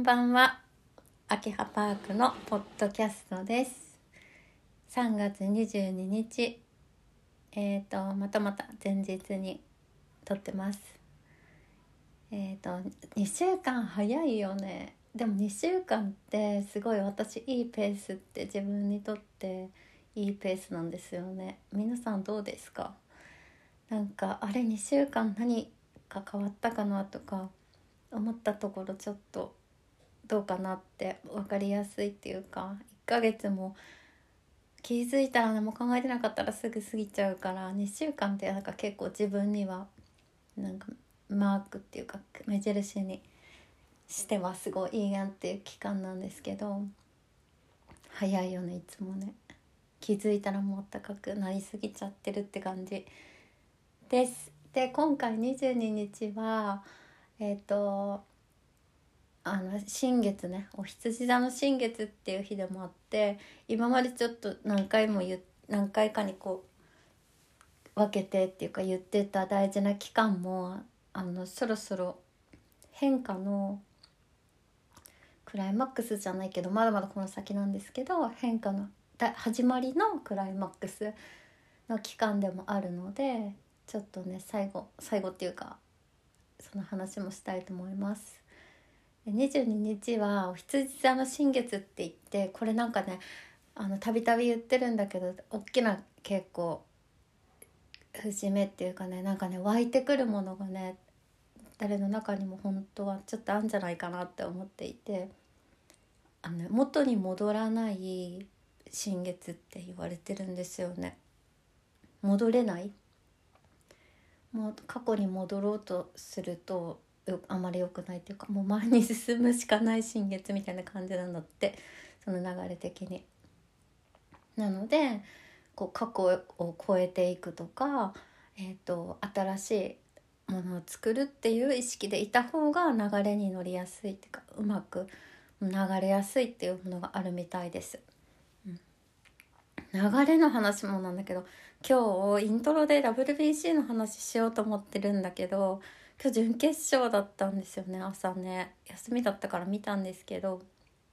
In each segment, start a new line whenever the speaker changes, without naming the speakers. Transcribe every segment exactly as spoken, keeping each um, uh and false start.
んばんは。秋葉パークのポッドキャストです。さんがつにじゅうににち、えーとまたまた前日に撮ってます。えーとにしゅうかん早いよね。でもにしゅうかんってすごい私いいペースって自分にとっていいペースなんですよね。皆さんどうですか？なんかあれにしゅうかん何か変わったかなとか思ったところちょっとどうかなって分かりやすいっていうか、いっかげつも気づいたら何も考えてなかったらすぐ過ぎちゃうから、にしゅうかんってなんか結構自分にはなんかマークっていうか目印にしてはすごいいいやんっていう期間なんですけど、早いよねいつもね。気づいたらもう暖かくなりすぎちゃってるって感じです。で今回にじゅうににちはえっ、ー、とあの新月ね、お羊座の新月っていう日でもあって、今までちょっと何回も言何回かにこう分けてっていうか言ってた大事な期間もあのそろそろ変化のクライマックスじゃないけど、まだまだこの先なんですけど、変化のだ始まりのクライマックスの期間でもあるので、ちょっとね最後最後っていうかその話もしたいと思います。にじゅうににちはお羊座の新月って言って、これなんかねあのたびたび言ってるんだけど、大きな結構節目っていうかね、なんかね湧いてくるものがね誰の中にも本当はちょっとあるんじゃないかなって思っていて、あの、ね、元に戻らない新月って言われてるんですよね。戻れない、もう過去に戻ろうとするとあまり良くないっていうか、もう前に進むしかない新月みたいな感じなんだって、その流れ的に。なのでこう過去を超えていくとか、えーと、新しいものを作るっていう意識でいた方が流れに乗りやすいっていうか、うまく流れやすいっていうものがあるみたいです。うん、流れの話もなんだけど、今日イントロで ダブリュービーシー の話しようと思ってるんだけど、今日準決勝だったんですよね。朝ね休みだったから見たんですけど、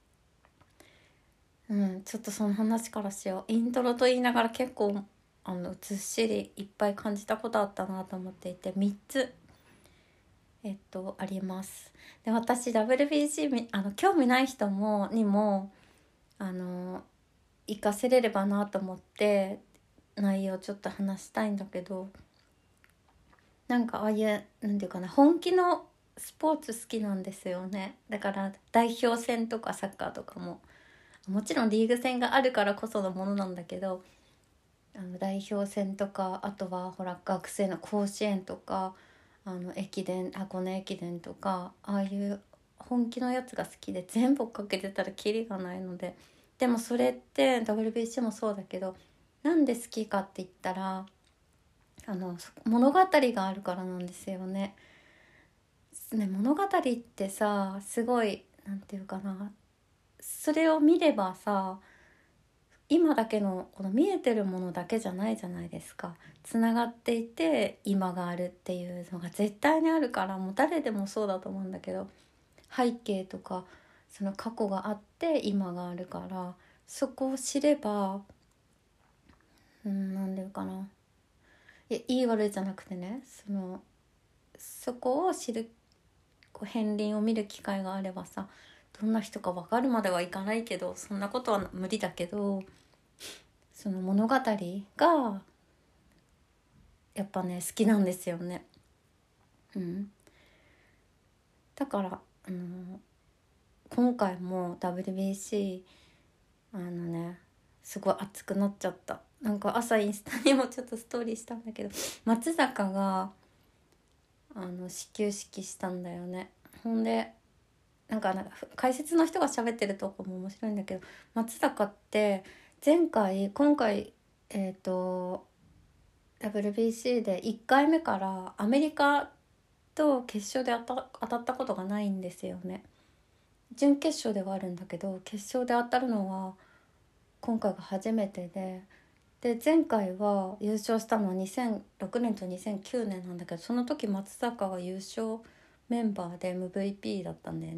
うん、ちょっとその話からしよう。イントロと言いながら結構あのずっしりいっぱい感じたことあったなと思っていて、みっつえっとあります。で私 ダブリュービーシー あの興味ない人もにもあの活かせれればなと思って内容ちょっと話したいんだけど、なんかああいうなんていうかな、本気のスポーツ好きなんですよね。だから代表戦とかサッカーとかももちろんリーグ戦があるからこそのものなんだけど、あの代表戦とか、あとはほら学生の甲子園とか、あの駅伝、箱根駅伝とか、ああいう本気のやつが好きで、全部追っかけてたらキリがないので。でもそれって ダブリュービーシー もそうだけど、なんで好きかって言ったらあの物語があるからなんですよね。ね、物語ってさ、すごいなんていうかな、それを見ればさ、今だけのこの見えてるものだけじゃないじゃないですか。つながっていて今があるっていうのが絶対にあるから、もう誰でもそうだと思うんだけど、背景とかその過去があって今があるから、そこを知れば、うん、なんでかな、いやいい悪いじゃなくてね、そのそこを知る、こう片鱗を見る機会があればさ、どんな人か分かるまではいかないけど、そんなことは無理だけど、その物語がやっぱね好きなんですよね。うん、だから、あの今回も ダブリュービーシー あのねすごい熱くなっちゃった。なんか朝インスタにもちょっとストーリーしたんだけど、松坂があの始球式したんだよね。ほんでなんかなんか解説の人が喋ってるとこも面白いんだけど、松坂って前回今回えっ、ー、と ダブリュービーシー でいっかいめからアメリカと決勝で当た当たったことがないんですよね。準決勝ではあるんだけど、決勝で当たるのは今回が初めてで、で前回は優勝したのはにせんろくねんとにせんきゅうねんなんだけど、その時松坂が優勝メンバーで エムブイピー だったんだよね。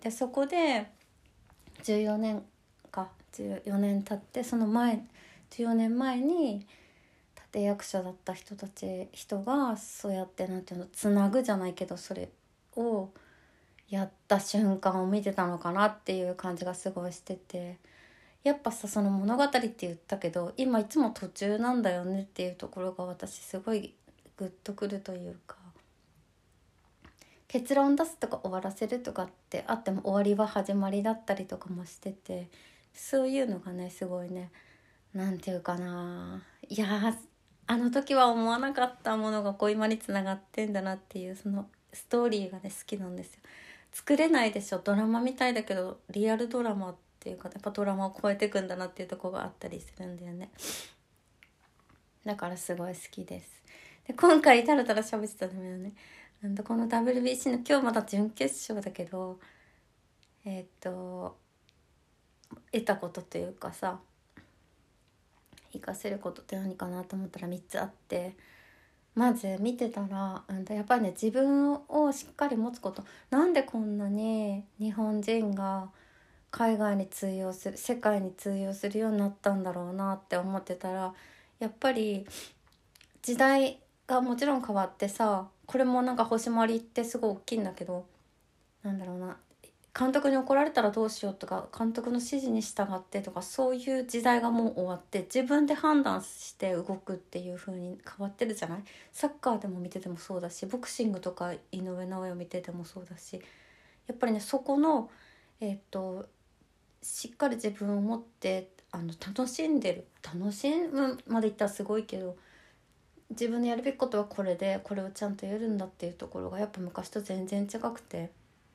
でそこでじゅうよねんかじゅうよねん経って、その前じゅうよねんまえに立役者だった人たち人がそうやってなんていうのつなぐじゃないけど、それをやった瞬間を見てたのかなっていう感じがすごいしてて、やっぱさ、その物語って言ったけど今いつも途中なんだよねっていうところが私すごいグッとくるというか、結論出すとか終わらせるとかってあっても終わりは始まりだったりとかもしてて、そういうのがねすごいね、なんていうかな、いやあの時は思わなかったものがこう今につながってんだなっていう、そのストーリーがね好きなんですよ。作れないでしょ、ドラマみたいだけどリアルドラマっていうか、やっぱドラマを超えてくんだなっていうところがあったりするんだよね。だからすごい好きです。で今回タラタラ喋ってたんだよね。この ダブリュービーシー の今日まだ準決勝だけど、えっと得たことというかさ、活かせることって何かなと思ったらみっつあって、まず見てたら、うん、やっぱりね自分をしっかり持つこと。なんでこんなに日本人が海外に通用する世界に通用するようになったんだろうなって思ってたら、やっぱり時代がもちろん変わってさ、これもなんか星回りってすごい大きいんだけど、なんだろうな、監督に怒られたらどうしようとか、監督の指示に従ってとか、そういう時代がもう終わって自分で判断して動くっていう風に変わってるじゃない。サッカーでも見ててもそうだし、ボクシングとか井上尚弥を見ててもそうだし、やっぱりねそこのえっとしっかり自分を持ってあの楽しんでる、楽しむまでいったらすごいけど、自分のやるべきことはこれでこれをちゃんとやるんだっていうところがやっぱ昔と全然違くて、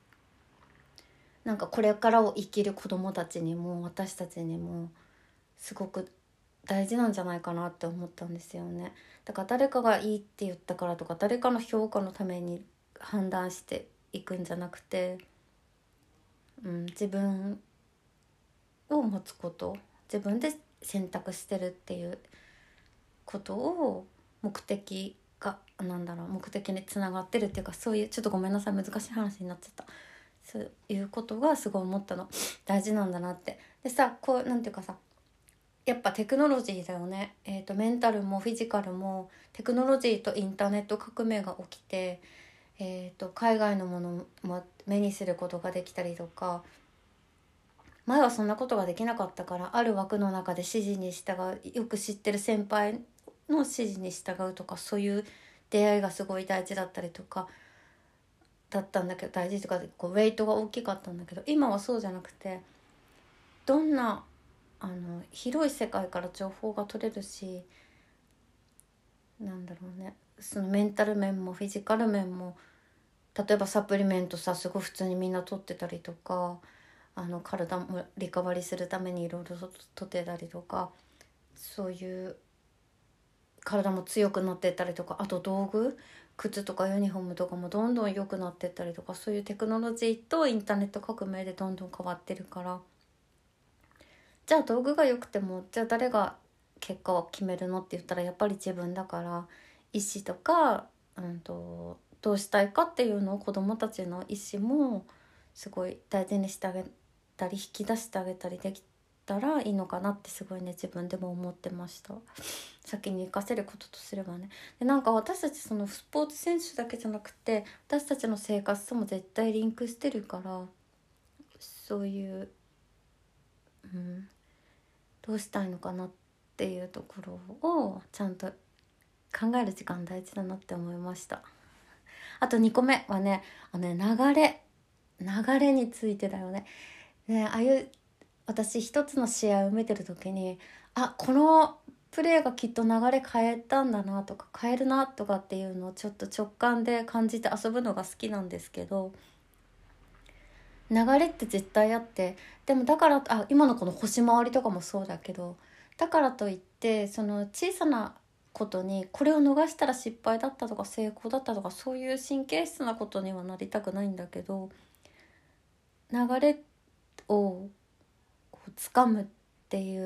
なんかこれからを生きる子どもたちにも私たちにもすごく大事なんじゃないかなって思ったんですよね。だから誰かがいいって言ったからとか誰かの評価のために判断していくんじゃなくて、うん、自分を持つこと、自分で選択してるっていうことを目的がなんだろう目的につながってるっていうか、そういうちょっとごめんなさい難しい話になっちゃった。そういうことがすごい思ったの、大事なんだなって。でさ、こうなんていうかさ、やっぱテクノロジーだよね。えーと、メンタルもフィジカルもテクノロジーとインターネット革命が起きて、えーと、海外のものも目にすることができたりとか、前はそんなことができなかったから、ある枠の中で指示に従う、よく知ってる先輩の指示に従うとか、そういう出会いがすごい大事だったりとかだったんだけど、大事とかこうウェイトが大きかったんだけど、今はそうじゃなくて、どんなあの広い世界から情報が取れるし、なんだろうね、そのメンタル面もフィジカル面も、例えばサプリメントさすごい普通にみんな取ってたりとか、あの体もリカバリーするためにいろいろ取ってたりとか、そういう体も強くなってったりとか、あと道具、靴とかユニフォームとかもどんどん良くなってったりとか、そういうテクノロジーとインターネット革命でどんどん変わってるから、じゃあ道具が良くてもじゃあ誰が結果を決めるのって言ったらやっぱり自分だから、意思とか、うんと、どうしたいかっていうのを子どもたちの意思もすごい大事にしてあげたり引き出してあげたりできたらいいのかなってすごいね自分でも思ってました。先に生かせることとすればね。でなんか私たちそのスポーツ選手だけじゃなくて私たちの生活とも絶対リンクしてるから、そういう、うん、どうしたいのかなっていうところをちゃんと考える時間大事だなって思いました。あとにこめはね、あのね流れ流れについてだよね。ね、ああいう私一つの試合を見てる時に、あ、このプレーがきっと流れ変えたんだなとか変えるなとかっていうのをちょっと直感で感じて遊ぶのが好きなんですけど、流れって絶対あって、でもだからあ今のこの星回りとかもそうだけど、だからといってその小さなことにこれを逃したら失敗だったとか成功だったとかそういう神経質なことにはなりたくないんだけど、流れをこう掴むっていう、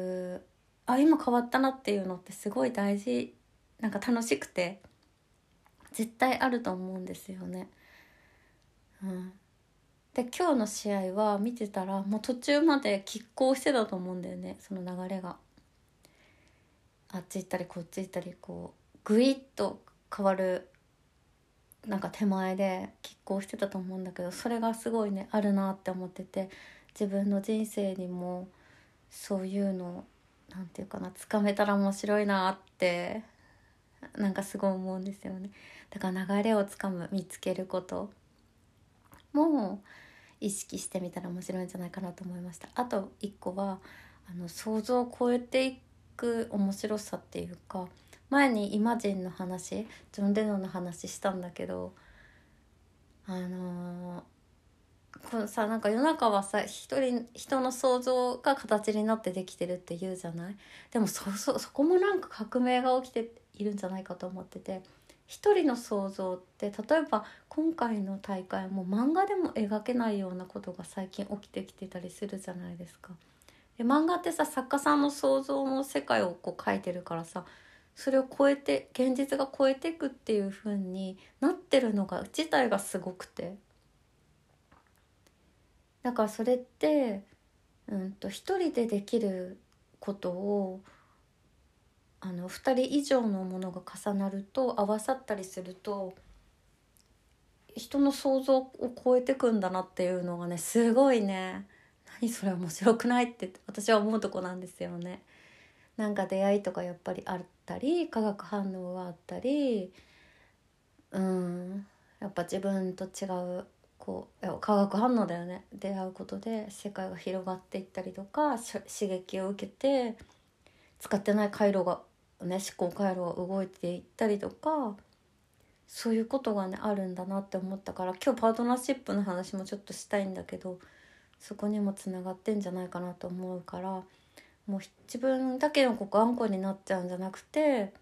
あ今変わったなっていうのってすごい大事、なんか楽しくて絶対あると思うんですよね。うんで今日の試合は見てたらもう途中まで拮抗してたと思うんだよね。その流れがあっち行ったりこっち行ったり、こうグイッと変わるなんか手前で拮抗してたと思うんだけど、それがすごいねあるなって思ってて、自分の人生にもそういうのなんていうかな、つかめたら面白いなってなんかすごい思うんですよね。だから流れをつかむ、見つけることも意識してみたら面白いんじゃないかなと思いました。あと一個はあの想像を超えていく面白さっていうか、前にイマジンの話、ジョン・レノンの話したんだけど、あのーこのさ、なんか世の中はさ、一人人の想像が形になってできてるって言うじゃない。でもそそそこもなんか革命が起きているんじゃないかと思ってて、一人の想像って例えば今回の大会も漫画でも描けないようなことが最近起きてきてたりするじゃないですか。で漫画ってさ、作家さんの想像の世界をこう描いてるからさ、それを超えて現実が超えていくっていう風になってるのが自体がすごくて、だからそれって、うんと、一人でできることをあの二人以上のものが重なると、合わさったりすると人の想像を超えてくんだなっていうのがね、すごいね、何それ面白くないって私は思うとこなんですよね。なんか出会いとかやっぱりあったり、化学反応があったり、うんやっぱ自分と違うこう化学反応だよね。出会うことで世界が広がっていったりとか、刺激を受けて使ってない回路がね、思考回路が動いていったりとか、そういうことがねあるんだなって思ったから、今日パートナーシップの話もちょっとしたいんだけど、そこにもつながってんじゃないかなと思うから、もう自分だけのこう頑固になっちゃうんじゃなくて、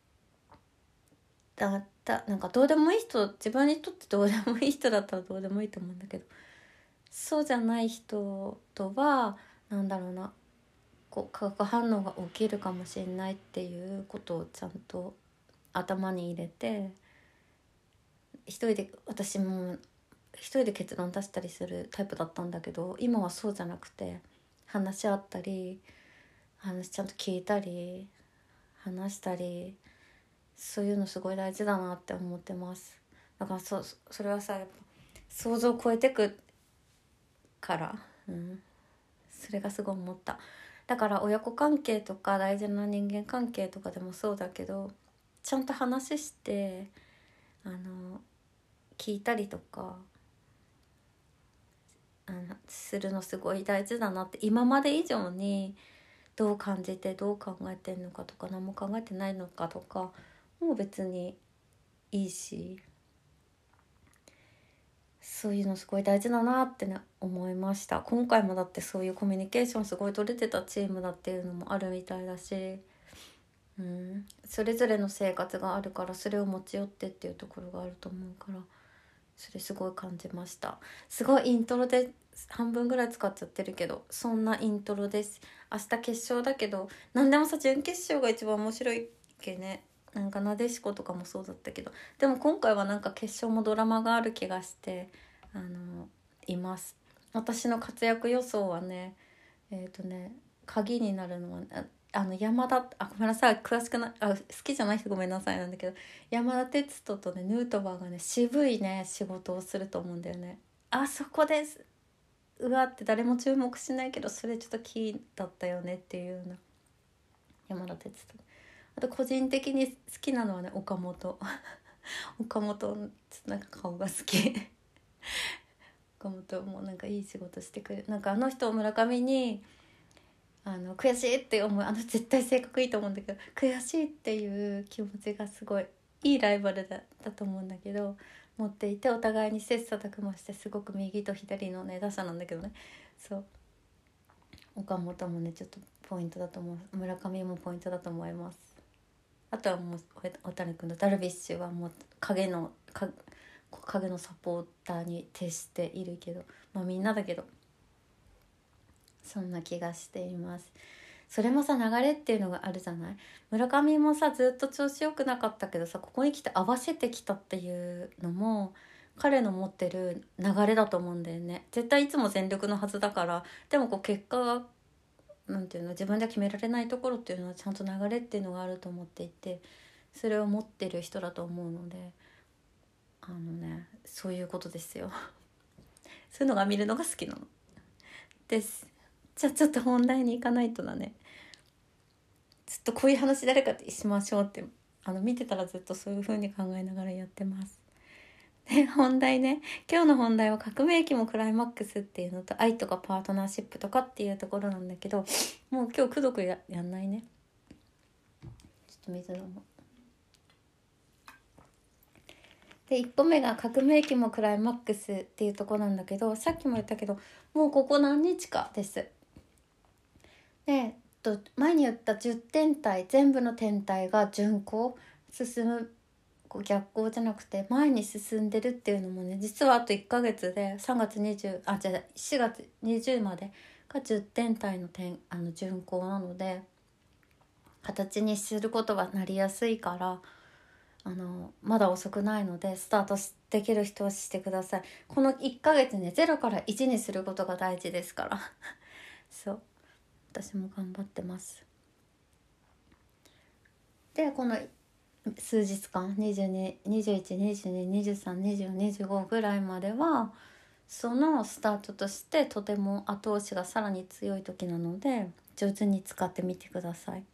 だだなんかどうでもいい人、自分にとってどうでもいい人だったらどうでもいいと思うんだけど、そうじゃない人とはなんだろうな、こう化学反応が起きるかもしれないっていうことをちゃんと頭に入れて、一人で、私も一人で結論出したりするタイプだったんだけど、今はそうじゃなくて、話し合ったり、話ちゃんと聞いたり話したり、そういうのすごい大事だなって思ってます。だから そ, それはさ、やっぱ想像を超えてくから、うん、それがすごい思った。だから親子関係とか大事な人間関係とかでもそうだけど、ちゃんと話してあの聞いたりとかあのするのすごい大事だなって。今まで以上にどう感じてどう考えてんのかとか、何も考えてないのかとかもう別にいいし、そういうのすごい大事だなってね思いました。今回もだってそういうコミュニケーションすごい取れてたチームだっていうのもあるみたいだし、うん、それぞれの生活があるから、それを持ち寄ってっていうところがあると思うから、それすごい感じました。すごいイントロで半分ぐらい使っちゃってるけど、そんなイントロです。明日決勝だけど、何でもさ準決勝が一番面白いっけね。なんかなでしことかもそうだったけど、でも今回はなんか決勝もドラマがある気がしてあのいます。私の活躍予想はね、えっ、ー、とね鍵になるのはああの山田、あごめんなさい詳しくなあ好きじゃない人ごめんなさいなんだけど、山田哲人とねヌートバーがね渋いね仕事をすると思うんだよね。あそこです、うわって誰も注目しないけど、それちょっとキーだったよねっていうような山田哲人。あと個人的に好きなのはね岡本岡本ちょっとなんか顔が好き岡本もなんかいい仕事してくれる。なんかあの人村上にあの悔しいって思う、あの絶対性格いいと思うんだけど、悔しいっていう気持ちがすごいいいライバルだだと思うんだけど持っていて、お互いに切磋琢磨して、すごく右と左のね打者なんだけどね、そう岡本もねちょっとポイントだと思う。村上もポイントだと思います。あとはもう大谷君とダルビッシュはもう影の影のサポーターに徹しているけど、まあみんなだけど、そんな気がしています。それもさ流れっていうのがあるじゃない。村上もさずっと調子良くなかったけどさ、ここに来て合わせてきたっていうのも彼の持ってる流れだと思うんだよね。絶対いつも全力のはずだから。でもこう結果がなんていうの、自分では決められないところっていうのはちゃんと流れっていうのがあると思っていて、それを持ってる人だと思うので、あのねそういうことですよ。そういうのが見るのが好きなのです。じゃあちょっと本題に行かないとだね。ずっとこういう話誰かとしましょうってあの見てたらずっとそういう風に考えながらやってます。で本題ね、今日の本題は革命期もクライマックスっていうのと愛とかパートナーシップとかっていうところなんだけど、もう今日くどく や, やんないね。ちょっと水飲む。でいっこめが革命期もクライマックスっていうところなんだけど、さっきも言ったけどもうここ何日かです。で、えっと、前に言ったじゅってん体全部の天体が順行進む、こう逆行じゃなくて前に進んでるっていうのもね、実はあといっかげつでさんがつにじゅうあじゃあしがつにじゅうまでがじゅってん体の点あの順行なので、形にすることはなりやすいから、あのまだ遅くないのでスタートできる人はしてください。このいっかげつねゼロからいちにすることが大事ですからそう私も頑張ってます。でこの数日間にじゅうに、にじゅういち、にじゅうに、にじゅうさん、にじゅうよん、にじゅうごぐらいまではそのスタートとしてとても後押しがさらに強い時なので上手に使ってみてください。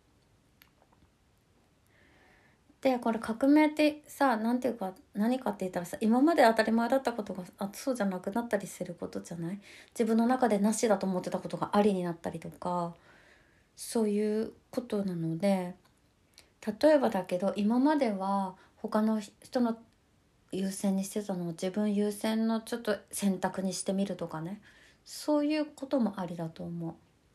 でこれ革命ってさ、なんていうか何かって言ったらさ、今まで当たり前だったことがあそうじゃなくなったりすることじゃない？自分の中でなしだと思ってたことがありになったりとか、そういうことなので、例えばだけど今までは他の人の優先にしてたのを自分優先のちょっと選択にしてみるとかね、そういうこともありだと思う。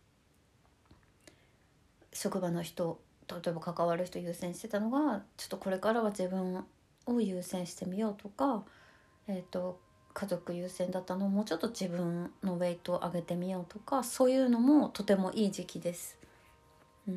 職場の人、例えば関わる人優先してたのがちょっとこれからは自分を優先してみようとか、えーと、家族優先だったのをもうちょっと自分のウェイトを上げてみようとか、そういうのもとてもいい時期です。うん。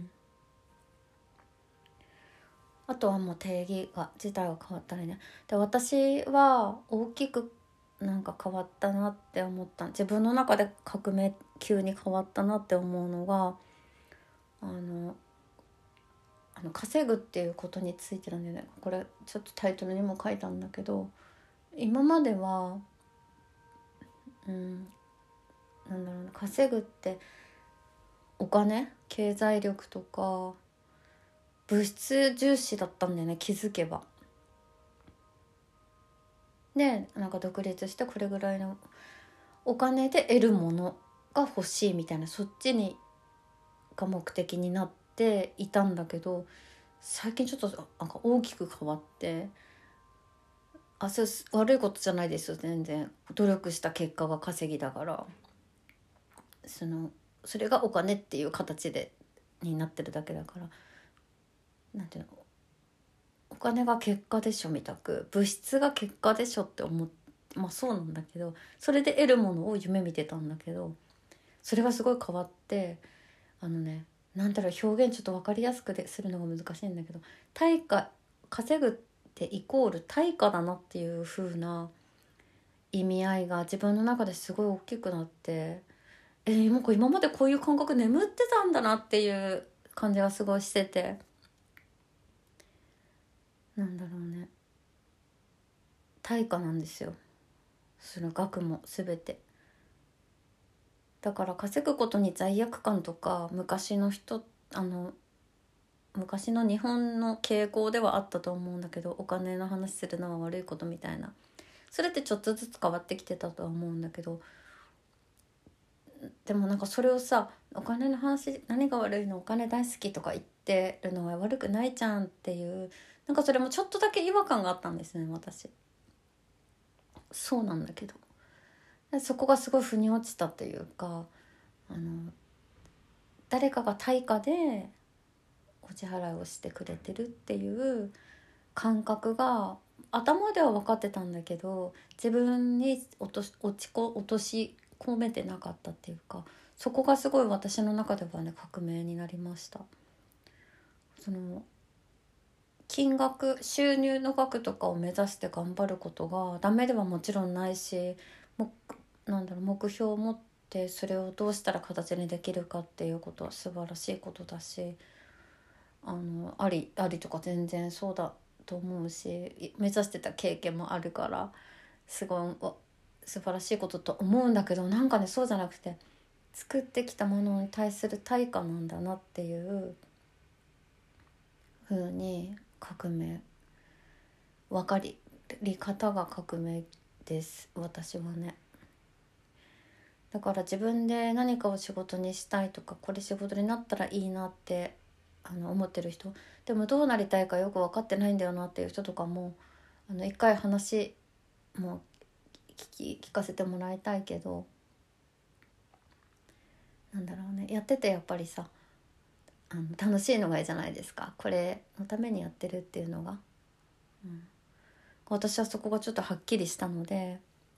あとはもう定義が自体が変わったりね。で私は大きくなんか変わったなって思った、自分の中で革命急に変わったなって思うのが、あのあの稼ぐっていうことについてなんだよね。これちょっとタイトルにも書いたんだけど、今まではうんなんだろうな、稼ぐってお金、経済力とか物質重視だったんだよね、気づけば。でなんか独立してこれぐらいのお金で得るものが欲しいみたいな、そっちにが目的になっていたんだけど、最近ちょっとなんか大きく変わって、あそれ悪いことじゃないですよ全然、努力した結果が稼ぎだから、そのそれがお金っていう形でになってるだけだから、なんていうの、お金が結果でしょみたく、物質が結果でしょって思って、まあそうなんだけど、それで得るものを夢見てたんだけど、それがすごい変わって、あのね、なんだろう、表現ちょっと分かりやすくでするのが難しいんだけど、対価、稼ぐってイコール対価だなっていう風な意味合いが自分の中ですごい大きくなって、えー、もう今までこういう感覚眠ってたんだなっていう感じがすごいしてて、なんだろうね、対価なんですよ、その額も全て。だから稼ぐことに罪悪感とか、昔の人あの昔の日本の傾向ではあったと思うんだけど、お金の話するのは悪いことみたいな、それってちょっとずつ変わってきてたとは思うんだけど、でもなんかそれをさ、お金の話何が悪いの、お金大好きとか言ってるのは悪くないじゃんっていう、なんかそれもちょっとだけ違和感があったんですね私。そうなんだけど、そこがすごい腑に落ちたというか、あの誰かが対価でお支払いをしてくれてるっていう感覚が頭では分かってたんだけど、自分に落とし落ちこ落とし込めてなかったっていうか、そこがすごい私の中ではね革命になりました。その金額収入の額とかを目指して頑張ることがダメではもちろんないし、もなんだろう目標を持ってそれをどうしたら形にできるかっていうことは素晴らしいことだし、あのありありとか全然そうだと思うし、目指してた経験もあるからすごい素晴らしいことと思うんだけど、なんかねそうじゃなくて作ってきたものに対する対価なんだなっていう風に革命分かり方が革命です、私はね。だから自分で何かを仕事にしたいとか、これ仕事になったらいいなってあの思ってる人でも、どうなりたいかよく分かってないんだよなっていう人とかも、あの一回話も聞き聞かせてもらいたいけど、なんだろうね、やっててやっぱりさ、あの楽しいのがいいじゃないですか、これのためにやってるっていうのが、うん、私はそこがちょっとはっきりしたので、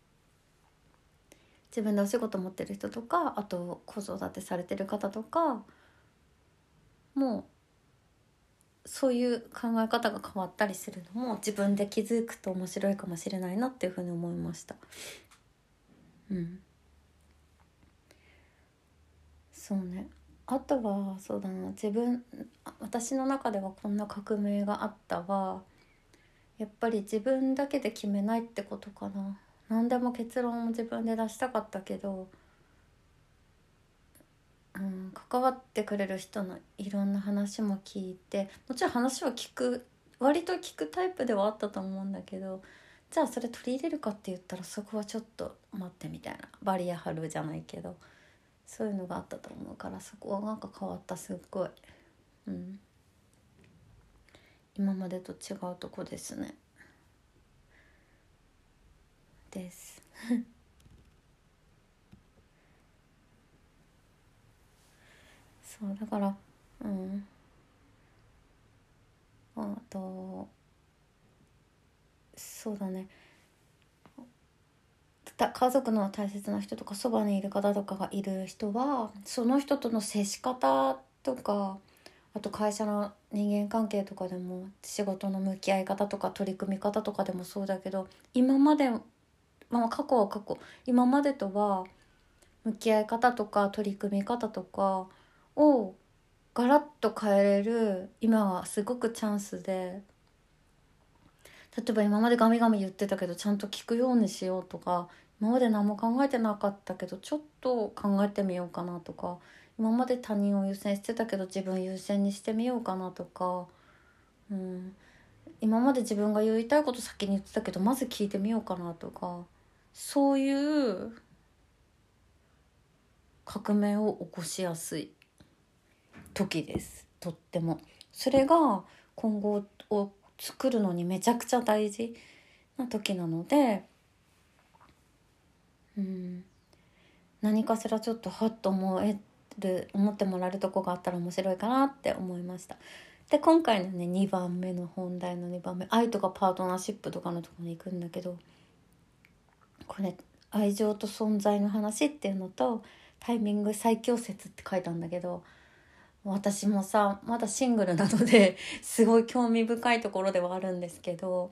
自分でお仕事持ってる人とか、あと子育てされてる方とかもうそういう考え方が変わったりするのも自分で気づくと面白いかもしれないなっていうふうに思いました。うんそうね。あとはそうだな、自分私の中ではこんな革命があったは、やっぱり自分だけで決めないってことかな。何でも結論を自分で出したかったけど、うん、関わってくれる人のいろんな話も聞いて、もちろん話は聞く、割と聞くタイプではあったと思うんだけど、じゃあそれ取り入れるかって言ったらそこはちょっと待ってみたいな、バリア張るじゃないけど、そういうのがあったと思うから、そこはなんか変わった、すっごい、うん、今までと違うとこですねですそうだから、うんあとそうだね、家族の大切な人とかそばにいる方とかがいる人は、その人との接し方とか、あと会社の人間関係とかでも、仕事の向き合い方とか取り組み方とかでもそうだけど、今まで、まあ、過去は過去、今までとは向き合い方とか取り組み方とかをガラッと変えれる今はすごくチャンスで、例えば今までガミガミ言ってたけどちゃんと聞くようにしようとか、今まで何も考えてなかったけどちょっと考えてみようかなとか、今まで他人を優先してたけど自分優先にしてみようかなとか、うん、今まで自分が言いたいこと先に言ってたけどまず聞いてみようかなとか、そういう革命を起こしやすい時です、とっても。それが今後を作るのにめちゃくちゃ大事な時なので、うん、何かしらちょっとハッと思える思ってもらえるとこがあったら面白いかなって思いました。で今回のねにばんめの本題のにばんめ、愛とかパートナーシップとかのところに行くんだけど、これ愛情と存在の話っていうのとタイミング最強説って書いたんだけど、私もさまだシングルなのですごい興味深いところではあるんですけど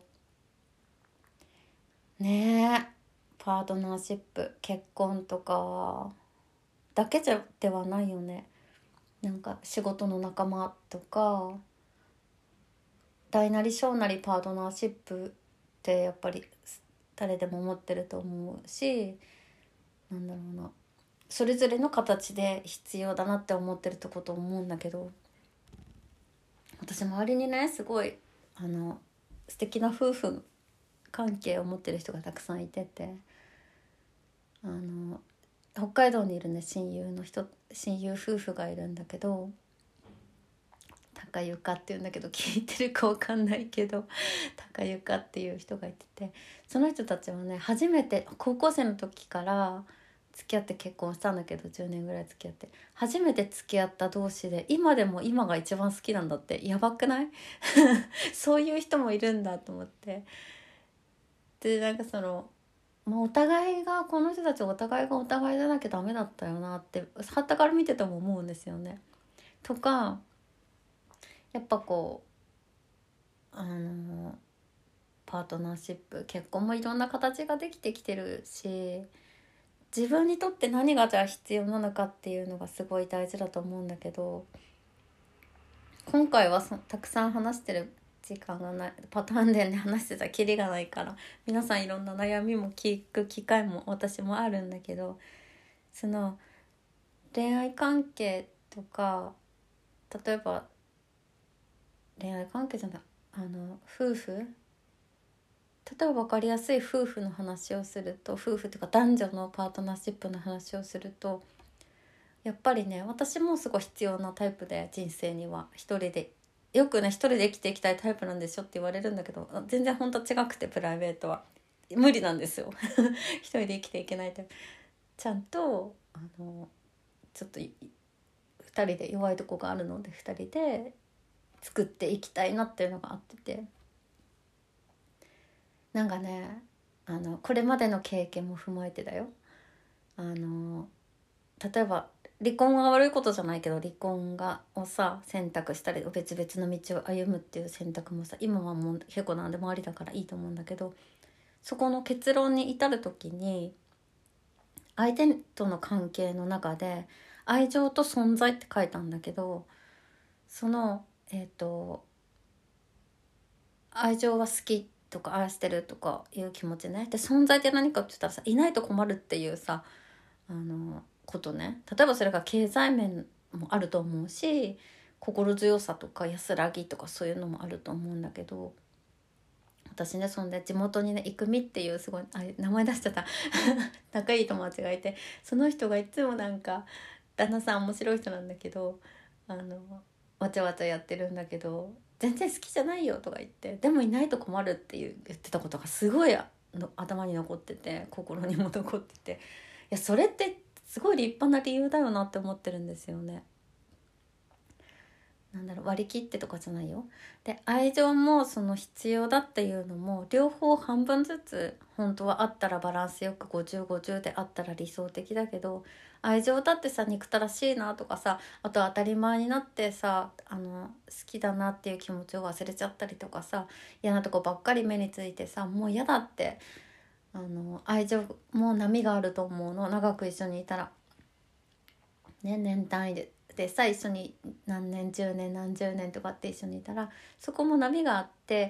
ねえ、パートナーシップ、結婚とかだけじゃではないよね。なんか仕事の仲間とか大なり小なりパートナーシップってやっぱり誰でも持ってると思うし、なんだろうな、それぞれの形で必要だなって思ってるとこと思うんだけど、私周りにねすごいあの素敵な夫婦関係を持ってる人がたくさんいてて、あの北海道にいるね親友の人親友夫婦がいるんだけど、高ゆかっていうんだけど聞いてるか分かんないけど高ゆかっていう人がいてて、その人たちはね初めて高校生の時から付き合って結婚したんだけど、じゅうねんぐらい付き合って初めて付き合った同士で今でも今が一番好きなんだって。やばくないそういう人もいるんだと思って。でなんかその、まあ、お互いがこの人たちお互いがお互いじゃなきゃダメだったよなって傍から見てても思うんですよね。とかやっぱこうあのパートナーシップ、結婚もいろんな形ができてきてるし、自分にとって何がじゃあ必要なのかっていうのがすごい大事だと思うんだけど、今回はそたくさん話してる時間がない、パターンでね話してたらキリがないから、皆さんいろんな悩みも聞く機会も私もあるんだけど、その恋愛関係とか、例えば恋愛関係じゃない、あの夫婦、例えば分かりやすい夫婦の話をすると、夫婦というか男女のパートナーシップの話をすると、やっぱりね、私もすごい必要なタイプで、人生には一人でよくね、一人で生きていきたいタイプなんでしょって言われるんだけど、全然本当違くて、プライベートは無理なんですよ一人で生きていけないタイプ。ちゃんとあのちょっとふたりで弱いとこがあるので、ふたりで作っていきたいなっていうのがあってて、なんかね、あのこれまでの経験も踏まえてだよ、あの例えば離婚が悪いことじゃないけど、離婚がをさ選択したり、別々の道を歩むっていう選択もさ、今はもう結構何でもありだからいいと思うんだけど、そこの結論に至る時に、相手との関係の中で愛情と存在って書いたんだけど、そのえっ、と愛情は好きとか愛してるとかいう気持ちね。で、存在って何かって言ったらさ、いないと困るっていうさ、あのことね。例えばそれが経済面もあると思うし、心強さとか安らぎとかそういうのもあると思うんだけど、私ね、そんで地元にね、いくみっていうすごい、あ、名前出しちゃった仲いい友達がいて、その人がいつもなんか、旦那さん面白い人なんだけど、あのわちゃわちゃやってるんだけど、全然好きじゃないよとか言って、でもいないと困るっていう言ってたことがすごいの頭に残ってて、心にも残ってて、いやそれってすごい立派な理由だよなって思ってるんですよね。なんだろう、割り切ってとかじゃないよ。で、愛情もその必要だっていうのも、両方半分ずつ本当はあったら、バランスよくごじゅうごじゅうであったら理想的だけど、愛情だってさ、憎たらしいなとかさ、あと当たり前になってさ、あの好きだなっていう気持ちを忘れちゃったりとかさ、嫌なとこばっかり目についてさ、もう嫌だって、あの愛情も波があると思うの、長く一緒にいたらね、年単位ででさ、一緒に何年じゅうねん何十年とかって一緒にいたら、そこも波があって、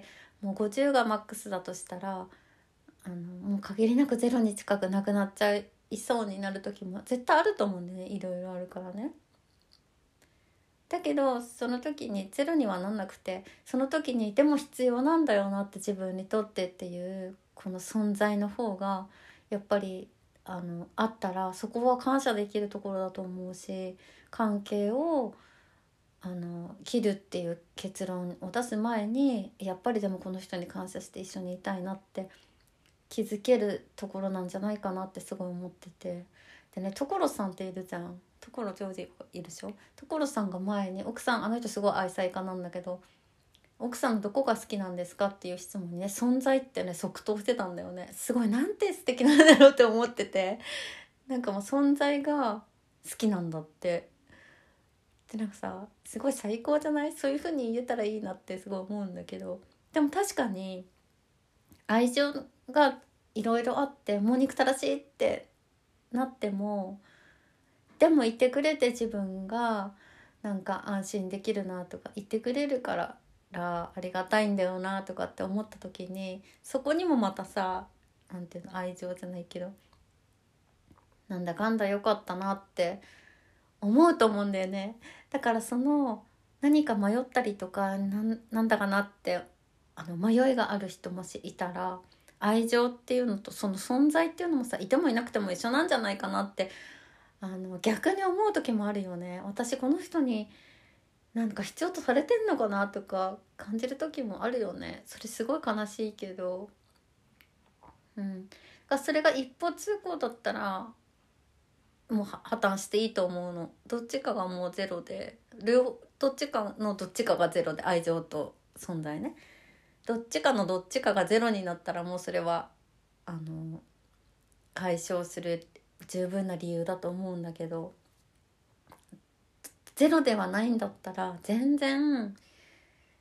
もうごじゅうがマックスだとしたら、あのもう限りなくゼロに近くなくなっちゃいそうになる時も絶対あると思うんでね、いろいろあるからね。だけどその時にゼロにはなんなくて、その時にでも必要なんだよなって、自分にとってっていうこの存在の方がやっぱりあのあったら、そこは感謝できるところだと思うし、関係をあの切るっていう結論を出す前に、やっぱりでもこの人に感謝して一緒にいたいなって気づけるところなんじゃないかなってすごい思ってて。でね、所さんっているじゃん、所ジョージいるでしょ。所さんが前に、奥さん、あの人すごい愛妻家なんだけど、奥さんのどこが好きなんですかっていう質問にね、存在ってね即答してたんだよね。すごい、なんて素敵なんだろうって思ってて、なんかもう存在が好きなんだって。でなんかさ、すごい最高じゃない？そういう風に言えたらいいなってすごい思うんだけど、でも確かに愛情がいろいろあって、もう憎たらしいってなっても、でもいてくれて自分がなんか安心できるなとか、いてくれるからありがたいんだよなとかって思った時に、そこにもまたさ、なんていうの、愛情じゃないけど、なんだかんだ良かったなって思うと思うんだよね。だからその何か迷ったりとか、なんなんだかなってあの迷いがある人もしいたら、愛情っていうのとその存在っていうのもさ、いてもいなくても一緒なんじゃないかなって、あの逆に思う時もあるよね。私この人になんか必要とされてんのかなとか感じる時もあるよね。それすごい悲しいけど、うんがそれが一方通行だったらもう破綻していいと思うの。どっちかがもうゼロで、両どっちかのどっちかがゼロで、愛情と存在ね、どっちかのどっちかがゼロになったら、もうそれはあの解消する十分な理由だと思うんだけど、ゼロではないんだったら全然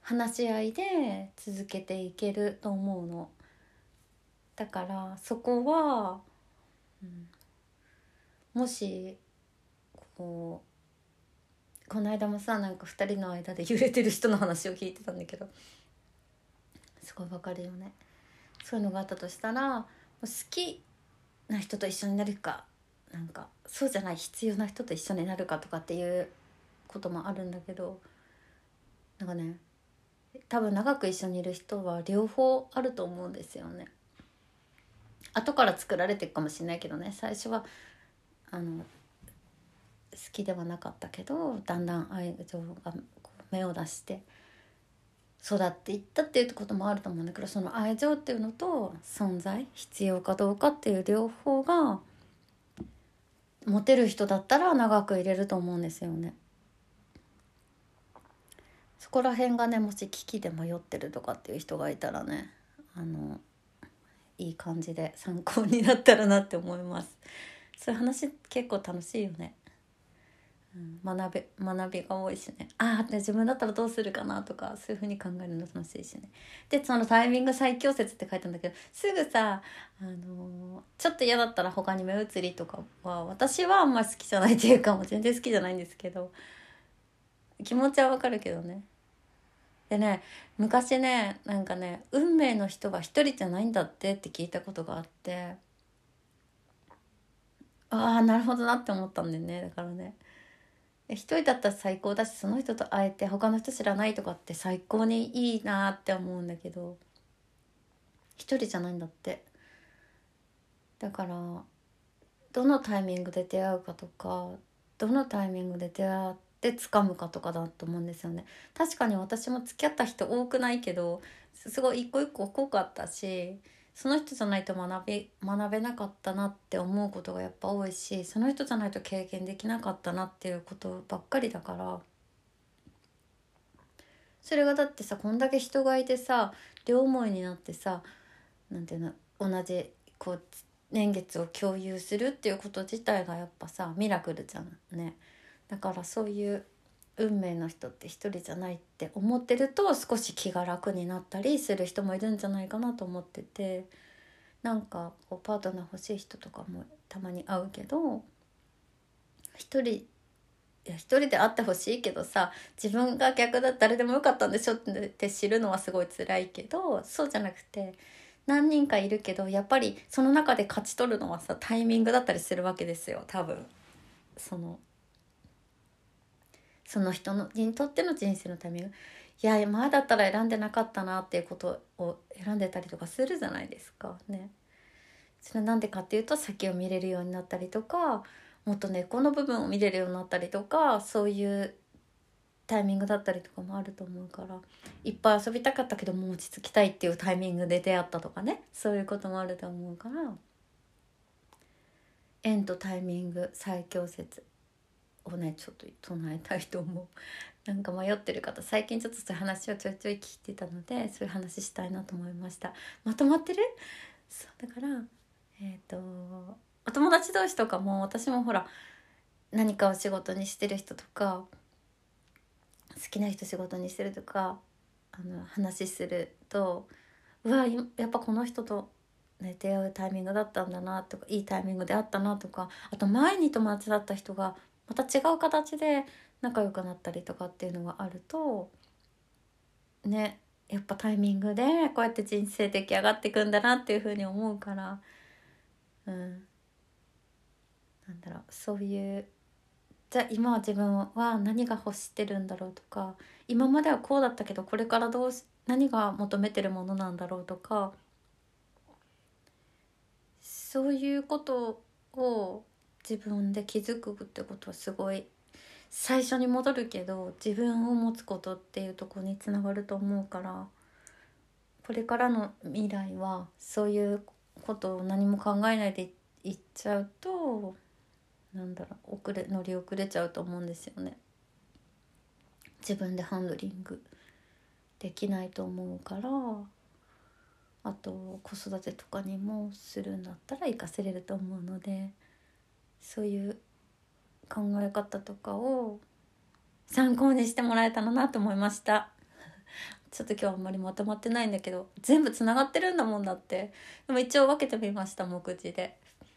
話し合いで続けていけると思うの。だからそこは、うん、もしこうこの間もさ、なんかふたりの間で揺れてる人の話を聞いてたんだけど、すごいわかるよね。そういうのがあったとしたら、好きな人と一緒になるか、なんかそうじゃない必要な人と一緒になるかとかっていうこともあるんだけど、なんかね、多分長く一緒にいる人は両方あると思うんですよね。後から作られていくかもしれないけどね、最初はあの好きではなかったけど、だんだん愛情がこう芽を出して育っていったっていうこともあると思うんだけど、その愛情っていうのと存在、必要かどうかっていう両方が持てる人だったら長くいれると思うんですよね。そこら辺がね、もし危機で迷ってるとかっていう人がいたらね、あのいい感じで参考になったらなって思います。そういう話結構楽しいよね。うん、学び学びが多いしね。ああ、自分だったらどうするかなとか、そういう風に考えるの楽しいしね。でそのタイミング最強説って書いたんだけど、すぐさ、あのーちょっと嫌だったら他に目移りとかは私はあんまり好きじゃないっていうか、もう全然好きじゃないんですけど、気持ちはわかるけどね。でね、昔ね、なんかね、運命の人は一人じゃないんだってって聞いたことがあって、ああなるほどなって思ったんだよね。だからね、一人だったら最高だし、その人と会えて他の人知らないとかって最高にいいなって思うんだけど、一人じゃないんだって。だからどのタイミングで出会うかとか、どのタイミングで出会って掴むかとかだと思うんですよね。確かに私も付き合った人多くないけど、すごい一個一個濃かったし、その人じゃないと学び学べなかったなって思うことがやっぱ多いし、その人じゃないと経験できなかったなっていうことばっかりだから。それがだってさ、こんだけ人がいてさ、両思いになってさ、なんていうの、同じこう年月を共有するっていうこと自体がやっぱさミラクルじゃんね。だからそういう運命の人って一人じゃないって思ってると、少し気が楽になったりする人もいるんじゃないかなと思ってて、なんかこうパートナー欲しい人とかもたまに会うけど、一人いや一人で会ってほしいけどさ、自分が逆だったら誰でもよかったんでしょって知るのはすごい辛いけど、そうじゃなくて何人かいるけど、やっぱりその中で勝ち取るのはさタイミングだったりするわけですよ。多分そのその人のにとっての人生のタイミング、いや前だったら選んでなかったなっていうことを選んでたりとかするじゃないですかね。それなんでかっていうと、先を見れるようになったりとか、もっと根っこの部分を見れるようになったりとか、そういうタイミングだったりとかもあると思うから、いっぱい遊びたかったけどもう落ち着きたいっていうタイミングで出会ったとかね、そういうこともあると思うから、縁とタイミング最強説をねちょっと唱えたいと思う。なんか迷ってる方、最近ちょっとそういう話をちょいちょい聞いてたので、そういう話したいなと思いました。まとまってる？そうだからえっ、とお友達同士とかも、私もほら何かを仕事にしてる人とか、好きな人仕事にしてるとか、あの話すると、うわやっぱこの人と、ね、出会うタイミングだったんだなとか、いいタイミングであったなとか、あと前に友達だった人がまた違う形で仲良くなったりとかっていうのがあるとね、やっぱタイミングでこうやって人生出来上がっていくんだなっていうふうに思うから、うん、なんだろう、そういうじゃあ今は自分は何が欲してるんだろうとか、今まではこうだったけどこれからどうし何が求めてるものなんだろうとか、そういうことを自分で気づくってことはすごい、最初に戻るけど自分を持つことっていうところにつながると思うから、これからの未来はそういうことを何も考えないでいっちゃうと、なんだろう、遅れ乗り遅れちゃうと思うんですよね。自分でハンドリングできないと思うから、あと子育てとかにもするんだったら活かせれると思うので、そういう考え方とかを参考にしてもらえたらなと思いました。 ちょっと今日あんまりまとまってないんだけど、全部つながってるんだもんだって。でも一応分けてみました、目次で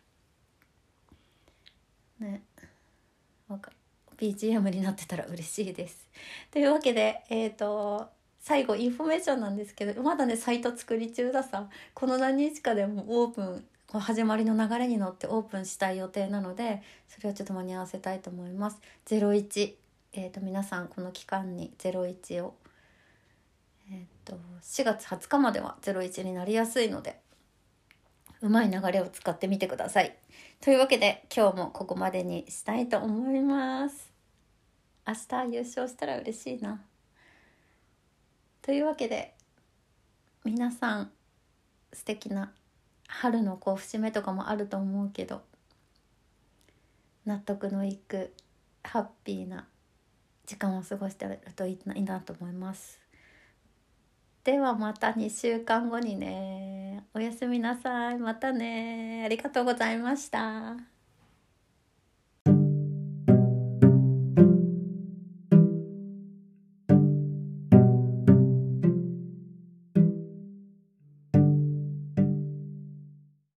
ね。なんか ビージーエム になってたら嬉しいです。というわけで、えっと最後インフォメーションなんですけど、まだねサイト作り中ださ。この何日かでもオープン、この始まりの流れに乗ってオープンしたい予定なので、それをちょっと間に合わせたいと思います。ゼロイチ、えっと皆さんこの期間にゼロイチを、えっとしがつはつかまではゼロイチになりやすいので、うまい流れを使ってみてください。というわけで今日もここまでにしたいと思います。明日優勝したら嬉しいな。というわけで皆さん素敵な春のこう節目とかもあると思うけど、納得のいくハッピーな時間を過ごしてるといいな、いいなと思います。ではまたにしゅうかんごにね。おやすみなさい。またね。ありがとうございました。